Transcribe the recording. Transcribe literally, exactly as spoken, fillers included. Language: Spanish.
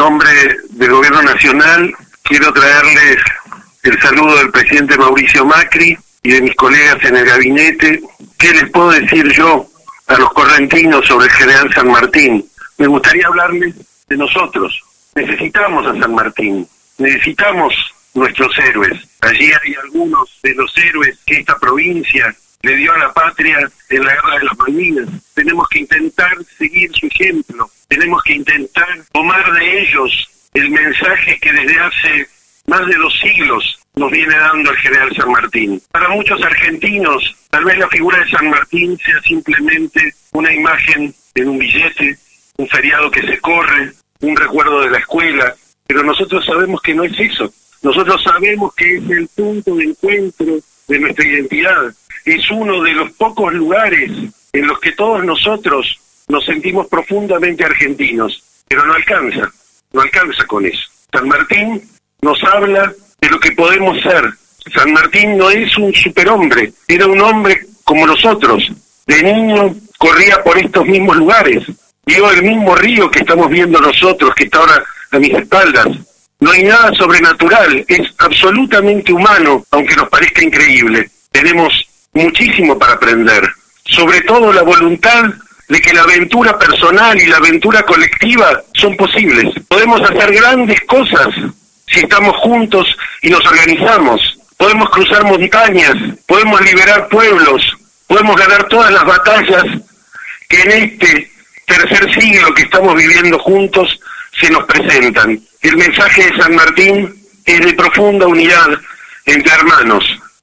nombre del Gobierno Nacional quiero traerles el saludo del presidente Mauricio Macri y de mis colegas en el gabinete. ¿Qué les puedo decir yo a los correntinos sobre el general San Martín? Me gustaría hablarles de nosotros. Necesitamos a San Martín, necesitamos nuestros héroes. Allí hay algunos de los héroes que esta provincia le dio a la patria en la Guerra de las Malvinas. Tenemos que intentar seguir su ejemplo, tenemos que intentar tomar de ellos el mensaje que desde hace más de dos siglos nos viene dando el general San Martín. Para muchos argentinos, tal vez la figura de San Martín sea simplemente una imagen en un billete, un feriado que se corre, un recuerdo de la escuela, pero nosotros sabemos que no es eso. Nosotros sabemos que es el punto de encuentro de nuestra identidad. Es uno de los pocos lugares en los que todos nosotros nos sentimos profundamente argentinos, pero no alcanza, no alcanza con eso. San Martín nos habla de lo que podemos ser. San Martín no es un superhombre, era un hombre como nosotros. De niño corría por estos mismos lugares, vio el mismo río que estamos viendo nosotros, que está ahora a mis espaldas. No hay nada sobrenatural, es absolutamente humano, aunque nos parezca increíble. Tenemos muchísimo para aprender, sobre todo la voluntad de que la aventura personal y la aventura colectiva son posibles. Podemos hacer grandes cosas si estamos juntos y nos organizamos. Podemos cruzar montañas, podemos liberar pueblos, podemos ganar todas las batallas que en este tercer siglo que estamos viviendo juntos se nos presentan. El mensaje de San Martín es de profunda unidad entre hermanos.